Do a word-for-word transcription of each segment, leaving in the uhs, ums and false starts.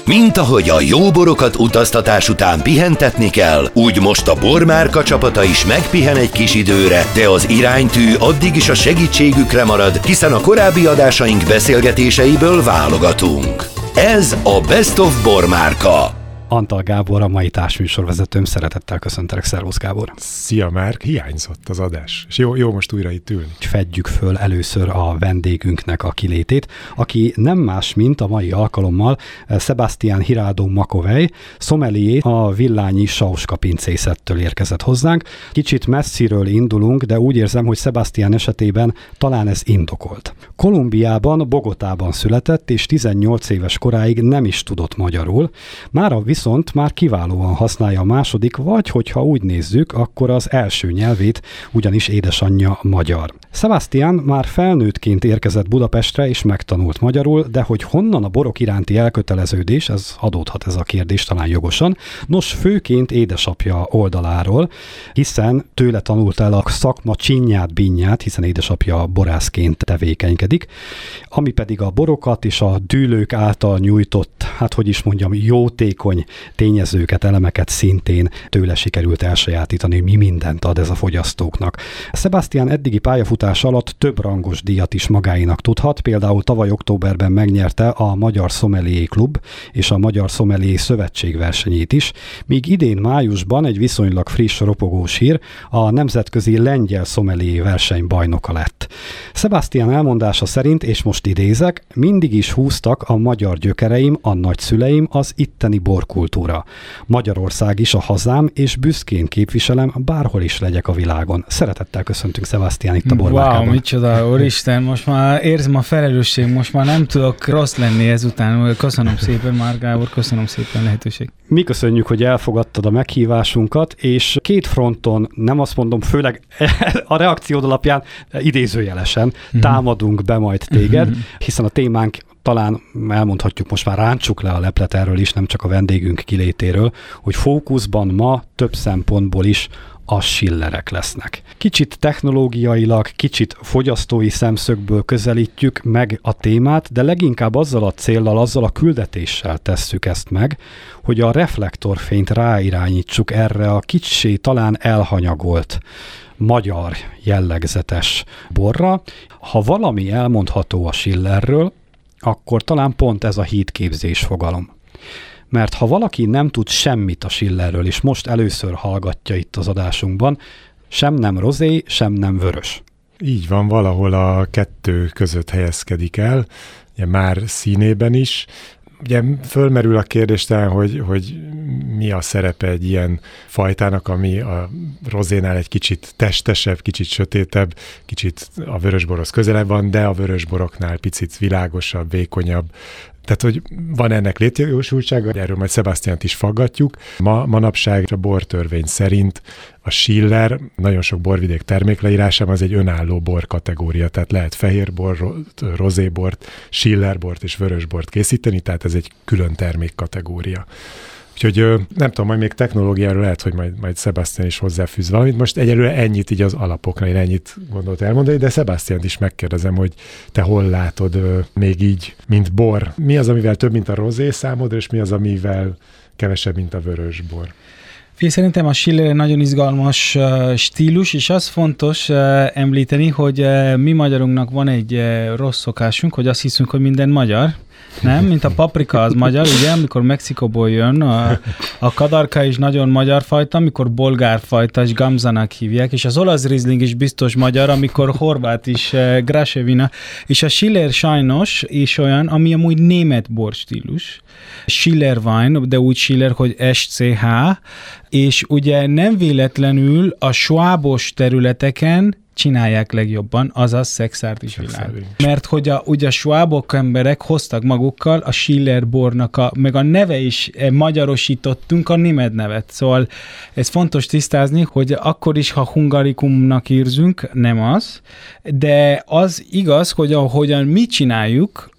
Mint ahogy a jó borokat utaztatás után pihentetni kell, úgy most a Bormárka csapata is megpihen egy kis időre, de az iránytű addig is a segítségükre marad, hiszen a korábbi adásaink beszélgetéseiből válogatunk. Ez a Best of Bormárka. Antal Gábor, a mai társműsorvezetőm, szeretettel köszöntelek. Szervusz, Gábor! Szia, Márk! Hiányzott az adás. És jó, jó most újra itt ülni. Fedjük föl először a vendégünknek a kilétét, aki nem más, mint a mai alkalommal Sebastian Hirado Makovej, szomelié, a Villányi Sauska pincészettől érkezett hozzánk. Kicsit messziről indulunk, de úgy érzem, hogy Sebastian esetében talán ez indokolt. Kolumbiában, Bogotában született, és tizennyolc éves koráig nem is tudott magyarul. Mára viszont már kiválóan használja a második, vagy hogyha úgy nézzük, akkor az első nyelvét, ugyanis édesanyja magyar. Sebastian már felnőttként érkezett Budapestre, és megtanult magyarul, de hogy honnan a borok iránti elköteleződés, ez adódhat ez a kérdés talán jogosan. Nos, főként édesapja oldaláról, hiszen tőle tanult el a szakma csinyát, bínyát, hiszen édesapja borászként tevékenykedik, ami pedig a borokat és a dűlők által nyújtott, hát hogy is mondjam, jótékony tényezőket, elemeket szintén tőle sikerült elsajátítani, mi mindent ad ez a fogyasztóknak. Sebastian eddigi pályafutás alatt több rangos díjat is magáinak tudhat, például tavaly októberben megnyerte a Magyar Sommelier Klub és a Magyar Sommelier Szövetség versenyét is, míg idén májusban egy viszonylag friss, ropogós hír, a nemzetközi lengyel sommelier verseny bajnoka lett. Sebastian elmondása szerint, és most idézek, mindig is húztak a magyar gyökereim, a nagyszüleim, az itteni borkultúra. Magyarország is a hazám, és büszkén képviselem, bárhol is legyek a világon. Szeretettel köszöntünk, Sebastian, itt a Bormárkában. Wow, micsoda, úristen, most már érzem a felelősség, most már nem tudok rossz lenni ezután. Köszönöm szépen, Márk Gábor, köszönöm szépen a lehetőség. Mi köszönjük, hogy elfogadtad a meghívásunkat, és két fronton, nem azt mondom, főleg a reakciód alapján idézőjelesen mm-hmm. támadunk be majd téged, mm-hmm. hiszen a témánk talán elmondhatjuk, most már rántsuk le a leplet erről is, nem csak a vendégünk kilétéről, hogy fókuszban ma több szempontból is a Schillerek lesznek. Kicsit technológiailag, kicsit fogyasztói szemszögből közelítjük meg a témát, de leginkább azzal a céllal, azzal a küldetéssel tesszük ezt meg, hogy a reflektorfényt ráirányítsuk erre a kicsi, talán elhanyagolt magyar jellegzetes borra. Ha valami elmondható a Schillerről, akkor talán pont ez a hídképzés fogalom. Mert ha valaki nem tud semmit a Schillerről, és most először hallgatja itt az adásunkban, sem nem rozé, sem nem vörös. Így van, valahol a kettő között helyezkedik el, ugye már színében is. Ugye fölmerül a kérdés talán, hogy, hogy mi a szerepe egy ilyen fajtának, ami a rozénál egy kicsit testesebb, kicsit sötétebb, kicsit a vörösborhoz közelebb van, de a vörösboroknál picit világosabb, vékonyabb. Tehát, hogy van ennek létjogosultsága, erről majd Sebastiant is faggatjuk. Ma, manapság a bortörvény szerint a Schiller, nagyon sok borvidék termékleírásában az egy önálló bor kategória, tehát lehet fehérbort, rozébort, Schillerbort és vörösbort készíteni, tehát ez egy külön termékkategória. Úgyhogy nem tudom, majd még technológiáról lehet, hogy majd, majd Sebastian is hozzáfűz valamit. Most egyelőre ennyit így az alapokra, én ennyit gondolt elmondani, de Sebastiant is megkérdezem, hogy te hol látod még így, mint bor. Mi az, amivel több, mint a rozé számodra, és mi az, amivel kevesebb, mint a vörösbor? Fé, szerintem a Schiller egy nagyon izgalmas uh, stílus, és az fontos uh, említeni, hogy uh, mi magyarunknak van egy uh, rossz szokásunk, hogy azt hiszünk, hogy minden magyar. Nem? Mint a paprika az magyar, ugye? Amikor Mexikóból jön, a, a kadarka is nagyon magyar fajta, amikor bolgár fajta, és gamzanak hívják, és az olasz rizling is biztos magyar, amikor horvát is, uh, grasevina, és a Schiller sajnos is olyan, ami amúgy német borstílus. Schiller wine, de úgy Schiller, hogy es cé há, és ugye nem véletlenül a svábos területeken csinálják legjobban, azaz szexárt is világ. Mert hogy a, ugye a svábok emberek hoztak magukkal a Schiller bornak, a, meg a neve is magyarosítottunk a német nevet. Szóval ez fontos tisztázni, hogy akkor is, ha hungarikumnak érzünk, nem az, de az igaz, hogy ahogyan mi csináljuk,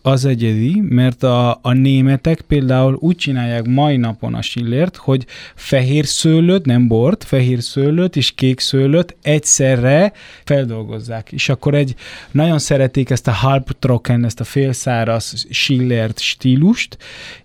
az egyedi, mert a, a németek például úgy csinálják mai napon a Schillert, hogy fehér szőlőt, nem bort, fehér szőlőt és kék szőlőt egyszerre feldolgozzák. És akkor egy, nagyon szeretik ezt a halbtrocken, ezt a félszáraz Schillert stílust,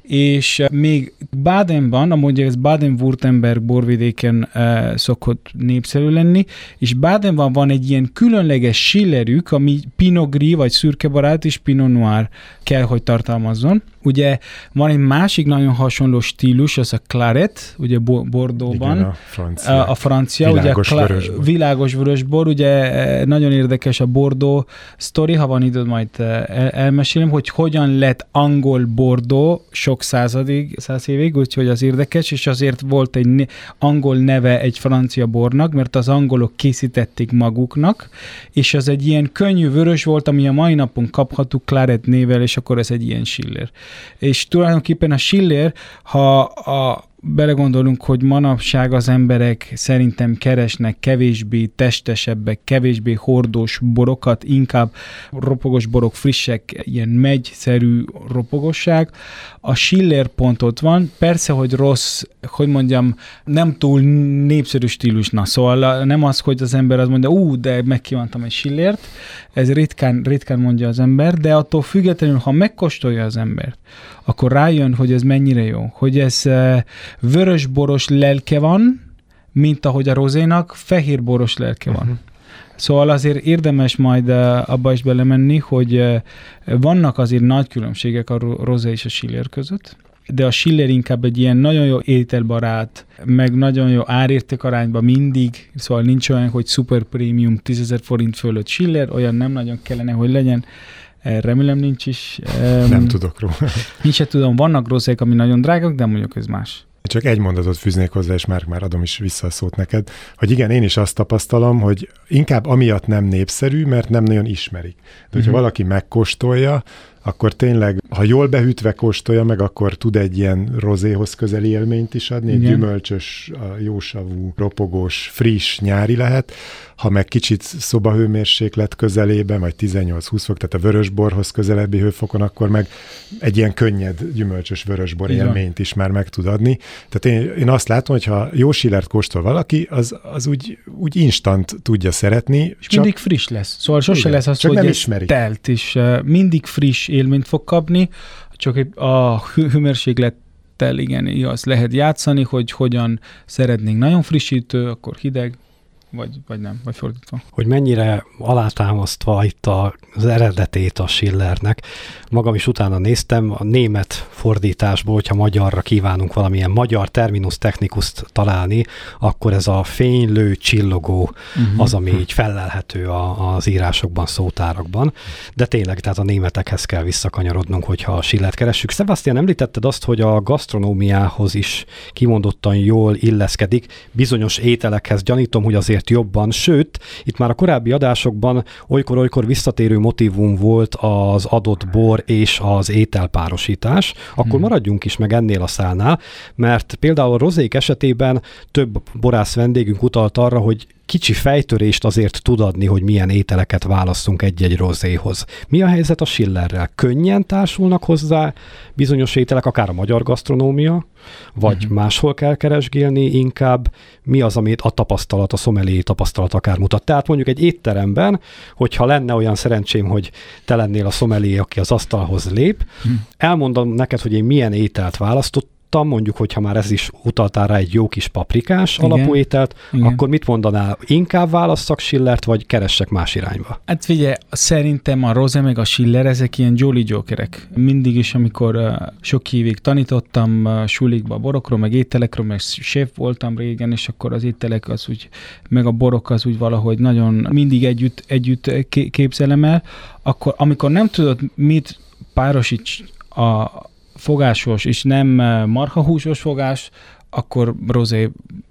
és még Badenban, amúgy ez Baden-Württemberg borvidéken uh, szokott népszerű lenni, és Badenban van egy ilyen különleges Schillerük, ami Pinot Gris, vagy szürkebarát és Pinot Noir kell, hogy tartalmazzon. Ugye van egy másik nagyon hasonló stílus, az a Claret, ugye Bordeauxban. Igen, a francia. A, a francia, világos ugye a vörösbor. Világos vörösbor, ugye nagyon érdekes a Bordeaux sztori, ha van időd, majd el, elmesélem, hogy hogyan lett angol Bordeaux sok századig, száz évig, úgyhogy az érdekes, és azért volt egy angol neve egy francia bornak, mert az angolok készítették maguknak, és az egy ilyen könnyű vörös volt, ami a mai napon kapható Claret nével, és akkor ez egy ilyen Schiller. És tulajdonképpen a Schiller, ha a belegondolunk, hogy manapság az emberek szerintem keresnek kevésbé testesebbek, kevésbé hordós borokat, inkább ropogos borok, frissek, ilyen megyszerű ropogosság. A Schiller pont ott van, persze, hogy rossz, hogy mondjam, nem túl népszerű stílusna, szóval nem az, hogy az ember az mondja, ú, de megkívántam egy Schillert, ez ritkán, ritkán mondja az ember, de attól függetlenül, ha megkóstolja az embert, akkor rájön, hogy ez mennyire jó, hogy ez vörösboros lelke van, mint ahogy a rozénak fehérboros lelke van. Uh-huh. Szóval azért érdemes majd abba is belemenni, hogy vannak azért nagy különbségek a rozé és a Schiller között, de a Schiller inkább egy ilyen nagyon jó ételbarát, meg nagyon jó árérték arányban mindig, szóval nincs olyan, hogy super prémium tízezer forint fölött Schiller, olyan nem nagyon kellene, hogy legyen. Remélem nincs is. Nem tudok róla. Nincs se tudom, vannak rozék, ami nagyon drágak, de mondjuk ez más. Csak egy mondatot fűznék hozzá, és már, már adom is vissza a szót neked, hogy igen, én is azt tapasztalom, hogy inkább amiatt nem népszerű, mert nem nagyon ismerik. De hogyha uh-huh. valaki megkóstolja, akkor tényleg, ha jól behűtve kóstolja meg, akkor tud egy ilyen rozéhoz közeli élményt is adni, egy gyümölcsös, jósavú, ropogós, friss, nyári lehet. Ha meg kicsit szobahőmérséklet közelében, vagy tizennyolc-húsz fok, tehát a vörösborhoz közelebbi hőfokon, akkor meg egy ilyen könnyed, gyümölcsös vörösbor igen. élményt is már meg tud adni. Tehát én, én azt látom, hogy ha jó Schillert kóstol valaki, az, az úgy, úgy instant tudja szeretni. És csak... mindig friss lesz. Szóval sose igen, lesz az, hogy ez telt, és uh, mindig friss élményt fog kapni, csak a hőmérséklettel igen, azt lehet játszani, hogy hogyan szeretnénk nagyon frissítő, akkor hideg, vagy, vagy nem, vagy fordítva. Hogy mennyire alátámasztva itt az eredetét a Schillernek. Magam is utána néztem, a német fordításból, hogyha magyarra kívánunk valamilyen magyar terminus technicust találni, akkor ez a fénylő, csillogó uh-huh. az, ami így fellelhető a, az írásokban, szótárakban. De tényleg, tehát a németekhez kell visszakanyarodnunk, hogyha a Schillert keressük. Sebastian, említetted azt, hogy a gasztronómiához is kimondottan jól illeszkedik. Bizonyos ételekhez gyanítom, hogy azért jobban, sőt, itt már a korábbi adásokban olykor-olykor visszatérő motívum volt az adott bor és az ételpárosítás, akkor hmm. maradjunk is meg ennél a szálnál, mert például a rozék esetében több borász vendégünk utalt arra, hogy kicsi fejtörést azért tud adni, hogy milyen ételeket válasszunk egy-egy rozéhoz. Mi a helyzet a Schillerrel? Könnyen társulnak hozzá bizonyos ételek, akár a magyar gasztronómia, vagy uh-huh. máshol kell keresgélni inkább? Mi az, amit a tapasztalat, a sommelier tapasztalat akár mutat? Tehát mondjuk egy étteremben, hogyha lenne olyan szerencsém, hogy te lennél a sommelier, aki az asztalhoz lép, uh-huh. elmondom neked, hogy én milyen ételt választottam, mondjuk, hogyha már ez is utaltál rá egy jó kis paprikás igen. alapú ételt, igen. akkor mit mondanál? Inkább válasszak Schillert, vagy keressek más irányba? Hát figyelj, szerintem a rozé meg a Schiller, ezek ilyen jolly jokerek. Mindig is, amikor uh, sok évig tanítottam uh, sulikba borokról, meg ételekről, meg chef voltam régen, és akkor az ételek az úgy, meg a borok az úgy valahogy nagyon mindig együtt, együtt képzelem el, akkor amikor nem tudod, mit párosíts a fogásos és nem marhahúsos fogás, akkor rozé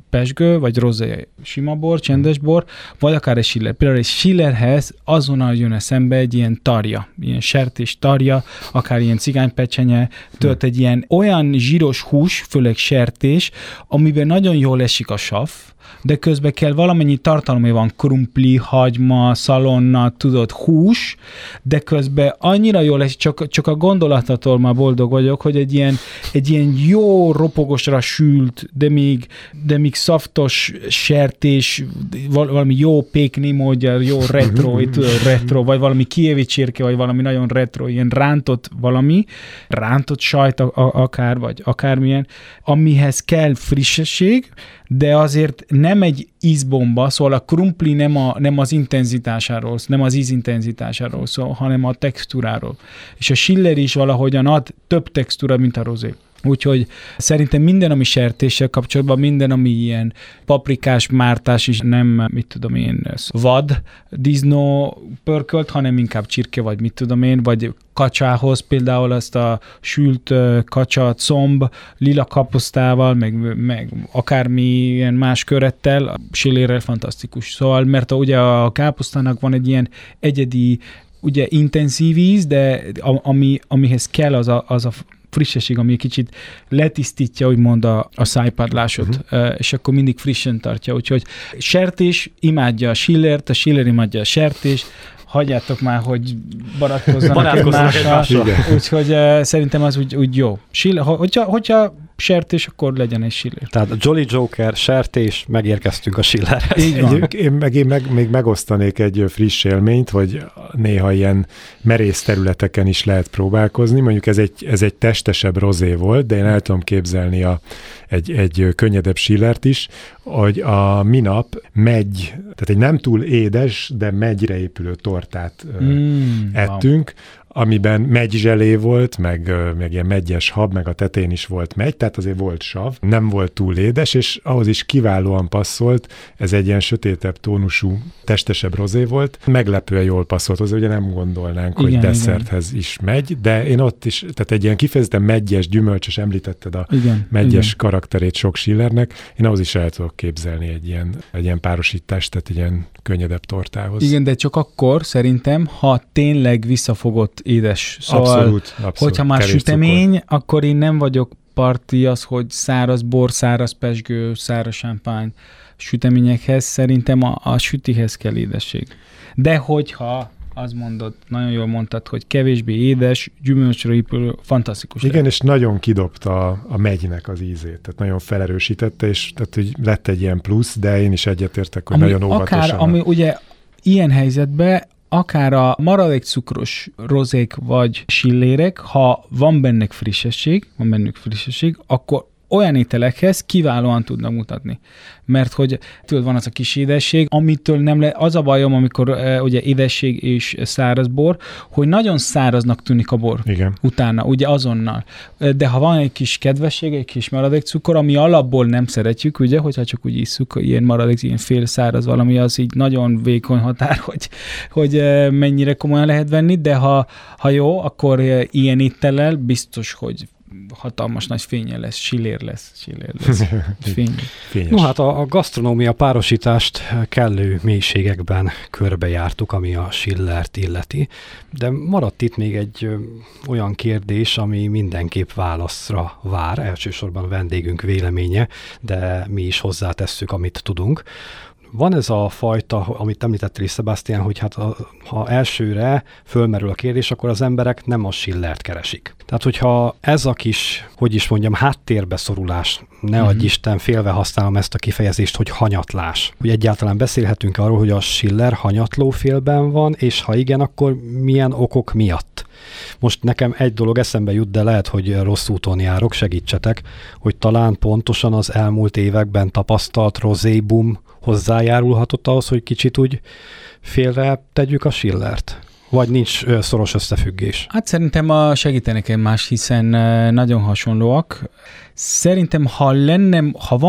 pezsgő, vagy rozé sima bor, csendes bor, vagy akár egy Schiller. Például egy Schillerhez azonnal jön eszembe egy ilyen tarja, ilyen sertés tarja, akár ilyen cigánypecsenye, tölt egy ilyen olyan zsíros hús, főleg sertés, amiben nagyon jól esik a sav, de közben kell valamennyi tartalom, van krumpli, hagyma, szalonna, tudod, hús, de közben annyira jól esik, csak, csak a gondolatatól már boldog vagyok, hogy egy ilyen, egy ilyen jó ropogosra sült, de még, de még szaftos sertés, valami jó pékni módja, jó retro, tudod, retro, vagy valami kijevi csirke, vagy valami nagyon retro, ilyen rántott valami, rántott sajt akár, vagy akármilyen, amihez kell frissesség, de azért nem egy ízbomba, szóval a krumpli nem, a, nem az intenzitásáról, nem az íz intenzitásáról szól, hanem a textúráról. És a Schiller is valahogyan ad több textúra, mint a rozé. Úgyhogy szerintem minden, ami sertéssel kapcsolatban, minden, ami ilyen paprikás, mártás is nem, mit tudom én, vad, disznó pörkölt, hanem inkább csirke, vagy mit tudom én, vagy kacsához például ezt a sült kacsa, comb, lila kapusztával, meg, meg akármilyen más körettel, a Schillerrel fantasztikus. Szóval, mert a, ugye a káposztának van egy ilyen egyedi, ugye intenzív íz, de ami, amihez kell az a, az a frissesség, ami kicsit letisztítja, úgymond a, a szájpadlásot, uh-huh. és akkor mindig frissen tartja. Úgyhogy sertés imádja a Schillert, a Schiller imádja a sertést, hagyjátok már, hogy barátkozzanak egymással. Úgyhogy uh, szerintem az úgy, úgy jó. Schiller, hogyha, hogyha sertés, akkor legyen egy Schiller. Tehát a Jolly Joker, sertés, megérkeztünk a Schillerhez. Így van. Én, meg, én meg, még megosztanék egy friss élményt, hogy néha ilyen merész területeken is lehet próbálkozni. Mondjuk ez egy, ez egy testesebb rozé volt, de én el tudom képzelni a, egy, egy könnyedebb Schillert is, hogy a minap megy, tehát egy nem túl édes, de megyre épülő tortát mm, ettünk, wow. amiben meggyzselé volt, meg, meg ilyen meggyes hab, meg a tetején is volt megy, tehát azért volt sav, nem volt túl édes, és ahhoz is kiválóan passzolt, ez egy ilyen sötétebb tónusú, testesebb rozé volt, meglepően jól passzolt hozzá, ugye nem gondolnánk, igen, hogy desszerthez igen. is megy, de én ott is, tehát egy ilyen kifejezetten meggyes, gyümölcsös, említetted a igen, meggyes igen. karakterét sok Schillernek, én ahhoz is el tudok képzelni egy ilyen, egy ilyen párosítást, tehát egy ilyen könnyedebb tortához. Igen, de csak akkor szerintem, ha tényleg visszafogott édes. Szóval, abszolút, abszolút. Hogyha már sütemény, cukor. Akkor én nem vagyok parti az, hogy száraz bor, száraz pezsgő, száraz champagne süteményekhez, szerintem a, a sütihez kell édesség. De hogyha azt mondod, nagyon jól mondtad, hogy kevésbé édes, gyümölcsre épülő, fantasztikus. Igen, lehet. És nagyon kidobta a, a megynek az ízét, tehát nagyon felerősítette, és tehát, hogy lett egy ilyen plusz, de én is egyetértek, hogy ami nagyon óvatosan. Akár, ami ugye ilyen helyzetben akár a maradék cukros rozék vagy Schillerek, ha van bennük frissesség, van bennük frissesség, akkor olyan ételekhez kiválóan tudnak mutatni. Mert hogy tudod, van az a kis édesség, amitől nem le, az a bajom, amikor uh, ugye édesség és száraz bor, hogy nagyon száraznak tűnik a bor. Igen. Utána, ugye azonnal. De ha van egy kis kedvesség, egy kis maradék cukor, ami alapból nem szeretjük, ugye, hogyha csak úgy isszuk, ilyen maradék, ilyen fél száraz valami, az így nagyon vékony határ, hogy, hogy uh, mennyire komolyan lehet venni, de ha, ha jó, akkor uh, ilyen étellel biztos, hogy hatalmas nagy fénye lesz, Schiller lesz, Schiller lesz. Fény. No hát a, a gasztronómia párosítást kellő mélységekben körbejártuk, ami a Schillert illeti, de maradt itt még egy ö, olyan kérdés, ami mindenképp válaszra vár, elsősorban a vendégünk véleménye, de mi is hozzátesszük, amit tudunk. Van ez a fajta, amit említettél is, Sebastian, hogy hát a, ha elsőre fölmerül a kérdés, akkor az emberek nem a Schillert keresik. Tehát, hogyha ez a kis, hogy is mondjam, háttérbe szorulás, ne mm-hmm. adj Isten, félve használom ezt a kifejezést, hogy hanyatlás. Hogy egyáltalán beszélhetünk arról, hogy a Schiller hanyatlófélben van, és ha igen, akkor milyen okok miatt? Most nekem egy dolog eszembe jut, de lehet, hogy rossz úton járok, segítsetek, hogy talán pontosan az elmúlt években tapasztalt rozébum hozzájárulhatott ahhoz, hogy kicsit úgy félre tegyük a Schillert? Vagy nincs szoros összefüggés? Hát szerintem a segítenek egymás, hiszen nagyon hasonlóak. Szerintem, ha lenne, ha van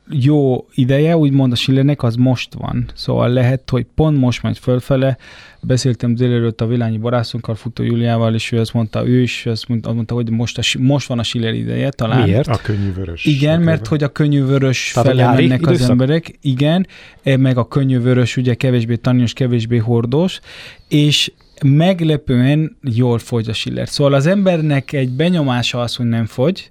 jó ideje, úgymond a Schillernek, az most van. Szóval lehet, hogy pont most megy fölfele. Beszéltem délelőtt a Villányi barászunkkal, Futó Júliával, és ő azt mondta, ő is azt mondta, mondta hogy most, a, most van a Schiller ideje talán. Miért? A könnyűvörös. Igen, mert hogy a könnyűvörös fele mennek az emberek. Igen, meg a könnyűvörös ugye kevésbé tannyos, kevésbé hordós, és meglepően jól fogy a Schiller. Szóval az embernek egy benyomása az, hogy nem fogy,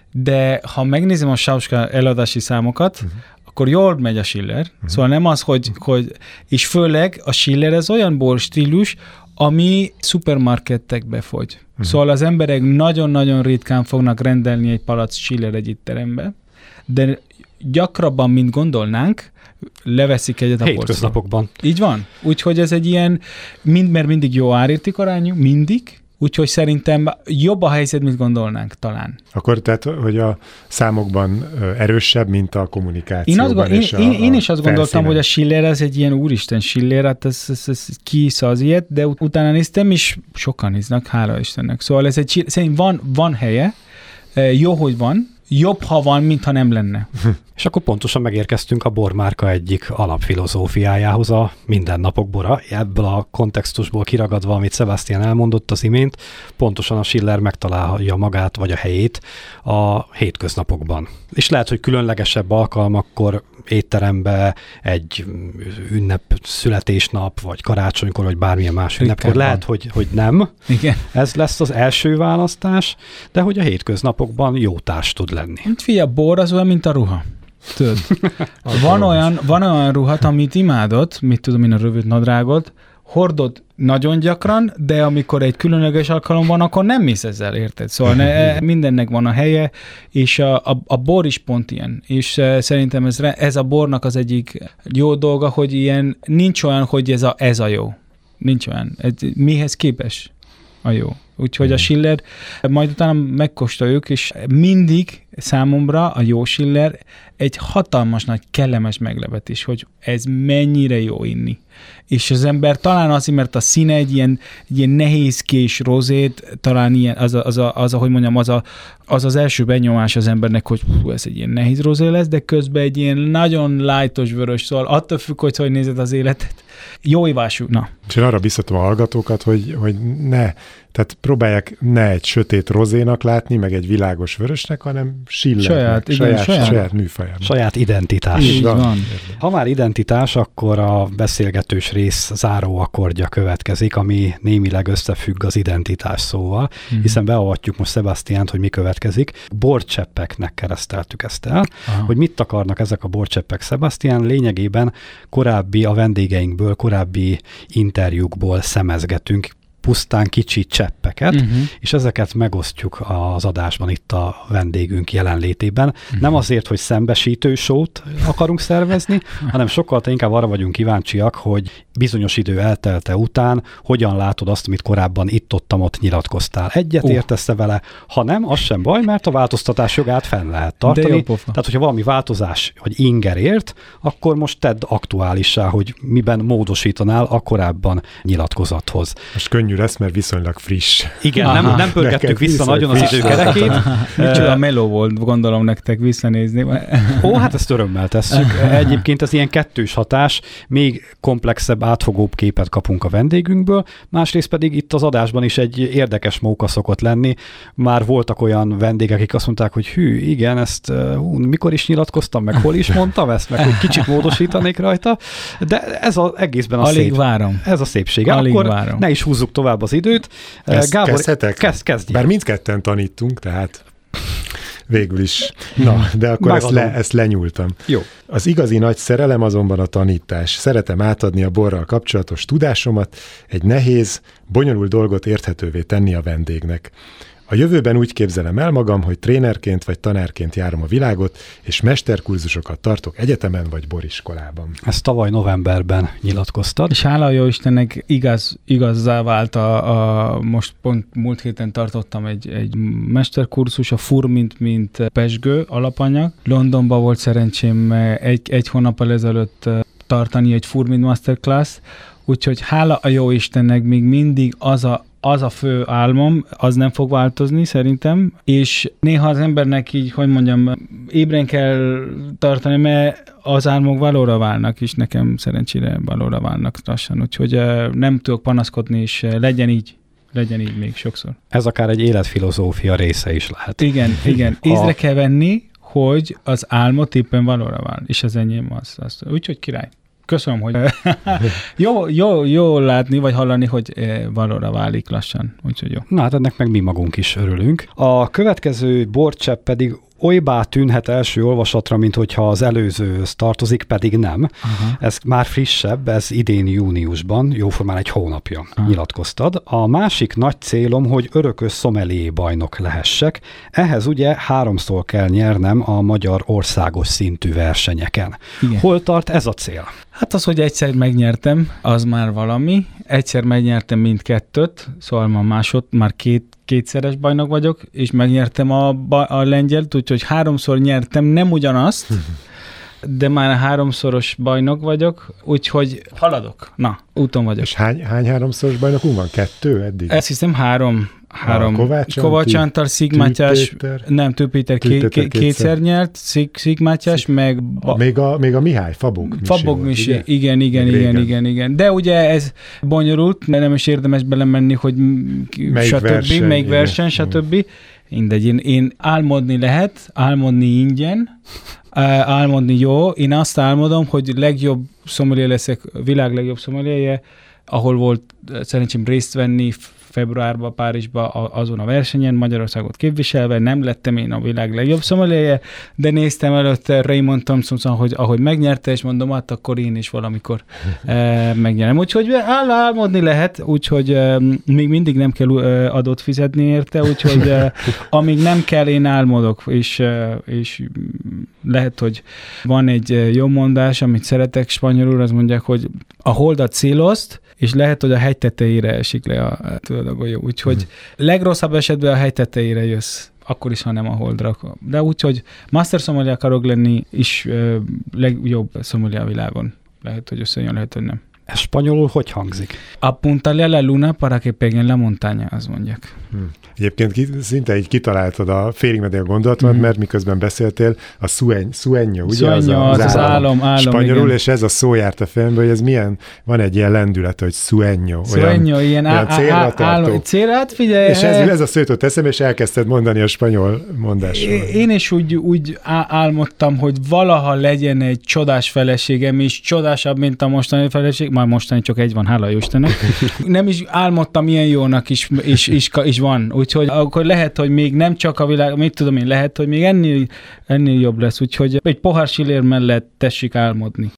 de ha megnézem a Sauska eladási számokat, uh-huh. akkor jól megy a Schiller. Uh-huh. Szóval nem az, hogy, hogy... És főleg a Schiller ez olyan borstílus, ami szupermarketekbe fogy. Uh-huh. Szóval az emberek nagyon-nagyon ritkán fognak rendelni egy palack Schiller egy étterembe, de gyakrabban, mint gondolnánk, leveszik egyet a polcról. Hétköznapokban. Így van. Úgyhogy ez egy ilyen, mind, mert mindig jó árértékarányú, mindig, úgyhogy szerintem jobb a helyzet, mint gondolnánk talán. Akkor tehát, hogy a számokban erősebb, mint a kommunikációban. Én, és én, a, én, én is azt gondoltam, felszínen. hogy a Schiller az egy ilyen úristen Schiller, hát ez, ez, ez kihisz az ilyet, de utána néztem, és sokan hisznek, hála Istennek. Szóval ez egy, szerintem van, van helye, jó, hogy van, jobb, ha van, mint ha nem lenne. És akkor pontosan megérkeztünk a bormárka egyik alapfilozófiájához, a mindennapok bora. Ebből a kontextusból kiragadva, amit Sebastian elmondott az imént, pontosan a Schiller megtalálja magát vagy a helyét a hétköznapokban. És lehet, hogy különlegesebb alkalmakkor étterembe egy ünnep, születésnap, vagy karácsonykor, vagy bármilyen más ünnepkor. Lehet, hogy, hogy nem. Igen. Ez lesz az első választás, de hogy a hétköznapokban jó társ tud lenni. Fia, a bor az olyan, mint a ruha. Tudod, van olyan, van olyan ruhat, amit imádod, mit tudom én, a rövid nadrágot, hordod nagyon gyakran, de amikor egy különleges alkalom van, akkor nem mész ezzel, érted? Szóval ne, mindennek van a helye, és a, a, a bor is pont ilyen. És uh, szerintem ez, ez a bornak az egyik jó dolga, hogy ilyen, nincs olyan, hogy ez a, ez a jó. Nincs olyan. Ez, mihez képes a jó. Úgyhogy a Schiller, majd utána megkóstoljuk, és mindig számomra a jó Schiller egy hatalmas nagy, kellemes meglepetés, hogy ez mennyire jó inni. És az ember talán azért, mert a színe egy ilyen, egy ilyen nehézkés rozét, talán ilyen, az, a, az, a, az, ahogy mondjam, az, a, az az első benyomás az embernek, hogy hú, ez egy ilyen nehéz rozé lesz, de közben egy ilyen nagyon lájtos vörös, szóval attól függ, hogy hogy nézed az életet. Jó ivású, na. És én arra biztatom a hallgatókat, hogy, hogy ne, tehát próbálják ne egy sötét rozénak látni, meg egy világos vörösnek, hanem Schillernek, saját, igen, saját, saját. saját műfajában. Saját identitás. Így van. van. Ha már identitás, akkor a beszélgetős rész záró akkordja következik, ami némileg összefügg az identitás szóval, mm. hiszen beavatjuk most Sebastiánt, hogy mi következik. Borcseppeknek kereszteltük ezt el. Aha. Hogy mit akarnak ezek a borcseppek, Sebastián? Lényegében korábbi a vendégeinkből, korábbi interjúkból szemezgetünk pusztán kicsi cseppeket, uh-huh. és ezeket megosztjuk az adásban itt a vendégünk jelenlétében. Uh-huh. Nem azért, hogy szembesítő sót akarunk szervezni, hanem sokkal inkább arra vagyunk kíváncsiak, hogy bizonyos idő eltelte után hogyan látod azt, amit korábban itt-ott-ott nyilatkoztál. Egyet uh. értesz-e vele? Ha nem, az sem baj, mert a változtatás jogát fenn lehet tartani. Tehát, hogyha valami változás, vagy inger ért, akkor most tedd aktuálissá, hogy miben módosítanál a korábban nyilatkozathoz. Most könnyű lesz, mert viszonylag friss. Igen, Aha. nem, nem pörgettük vissza nagyon az időkerekét. Micsoda meló volt, gondolom nektek visszanézni. Ó, hát ezt örömmel tesszük. Egyébként ez ilyen kettős hatás, még komplexebb, átfogóbb képet kapunk a vendégünkből, másrészt pedig itt az adásban is egy érdekes móka szokott lenni. Már voltak olyan vendégek, akik azt mondták, hogy hű, igen, ezt hú, mikor is nyilatkoztam, meg hol is mondtam ezt, meg hogy kicsit módosítanék rajta, de ez az egészben a Alig szép. várom. Ez a szépsége. Alig Akkor várom. ne is húzzuk tovább az időt. Ezt Gábor, kezdhetek? Kezd, kezdj. Bár mindketten tanítunk, tehát végül is. Na, de akkor ezt, le, ezt lenyúltam. Jó. Az igazi nagy szerelem azonban a tanítás. Szeretem átadni a borral kapcsolatos tudásomat, egy nehéz, bonyolult dolgot érthetővé tenni a vendégnek. A jövőben úgy képzelem el magam, hogy trénerként vagy tanárként járom a világot, és mesterkurzusokat tartok egyetemen vagy boriskolában. Ezt tavaly novemberben nyilatkoztad. És hála jó Istennek igaz, igazzá vált a, a most pont múlt héten tartottam egy, egy mesterkurzus, a fur, mint, mint pezsgő alapanyag. Londonban volt szerencsém egy, egy hónappal ezelőtt tartani egy fur, mint masterclass, úgyhogy hála a jó Istennek még mindig az a az a fő álmom, az nem fog változni szerintem, és néha az embernek így, hogy mondjam, ébren kell tartani, mert az álmok valóra válnak, és nekem szerencsére valóra válnak lassan, úgyhogy nem tudok panaszkodni, és legyen így. Legyen így még sokszor. Ez akár egy életfilozófia része is lehet. Igen, igen. Észre A... kell venni, hogy az álmot éppen valóra vál, és az enyém az. az. Úgyhogy király. Köszönöm, hogy jó, jó, jó látni, vagy hallani, hogy valóra válik lassan. Úgyhogy jó. Na hát ennek meg mi magunk is örülünk. A következő borcsepp pedig olybá tűnhet első olvasatra, mint hogyha az előzőhöz tartozik, pedig nem. Aha. Ez már frissebb, ez idén júniusban, jóformán egy hónapja Aha. nyilatkoztad. A másik nagy célom, hogy örökös szomelié bajnok lehessek. Ehhez ugye háromszor kell nyernem a magyar országos szintű versenyeken. Igen. Hol tart ez a cél? Hát az, hogy egyszer megnyertem, az már valami. Egyszer megnyertem mindkettőt, szóval már másod, már két kétszeres bajnok vagyok, és megnyertem a, a lengyelt, úgyhogy háromszor nyertem, nem ugyanazt, de már háromszoros bajnok vagyok, úgyhogy haladok. Na, úton vagyok. És hány, hány háromszoros bajnokunk van? Kettő eddig? Ezt hiszem három. Három. Kovács, Kovács Antal, Szig Mátyás, nem, Tő Péter ké, ké, kétszer nyert, Szig, Szig Mátyás, meg... A, még, a, még a Mihály, Fabog Fabog is, igen, igen, igen, igen, igen, igen. De ugye ez bonyolult, nem is érdemes belemenni, hogy melyik stb., verseny, melyik verseny, stb. Mindegy, én, én álmodni lehet, álmodni ingyen, álmodni jó. Én azt álmodom, hogy legjobb szomelié leszek, világ legjobb szomeliéje, ahol volt szerencsém részt venni februárban Párizsban azon a versenyen, Magyarországot képviselve, nem lettem én a világ legjobb szomeliéje, de néztem előtte Raymond Thompson, hogy ahogy megnyerte, és mondom, hát akkor én is valamikor e, megnyerem. Úgyhogy áll, álmodni lehet, úgyhogy e, még mindig nem kell e, adót fizetni érte, úgyhogy e, amíg nem kell, én álmodok, és, e, és lehet, hogy van egy jó mondás, amit szeretek spanyolul, az mondják, hogy a holdat célozt, és lehet, hogy a hegy tetejére esik le a, a golyó. Úgyhogy hmm. legrosszabb esetben a hegy tetejére jössz, akkor is, ha nem a holdra. De úgyhogy master sommelier akarok lenni, is uh, legjobb sommelier a világon. Lehet, hogy összejön, lehet, hogy nem. Ez spanyolul hogy hangzik? Apuntale a la luna para que peguen la montaña, azt mondják. Hmm. Egyébként ki, szinte így kitaláltad a félig meddig a gondolatomat, hmm. mert miközben beszéltél, a sueño, sueño ugye? Sueño, az, a, az, az álom, álom, spanyolul, igen. És ez a szó járt a fejembe, hogy ez milyen, van egy ilyen lendület, hogy sueño. Sueño, olyan, ilyen á, célra tartó. Célra, hát figyelj. És ez, ez a szó jutott eszembe, és elkezdted mondani a spanyol mondásról. Én is úgy, úgy álmodtam, hogy valaha legyen egy csodás feleségem, és csodásabb, mint a mostani feleség. Már mostani csak egy van, hála Istennek. Nem is álmodtam ilyen jónak is, is, is, is van. Úgyhogy akkor lehet, hogy még nem csak a világ, mit tudom én, lehet, hogy még ennél, ennél jobb lesz. Úgyhogy egy pohár silér mellett tessék álmodni.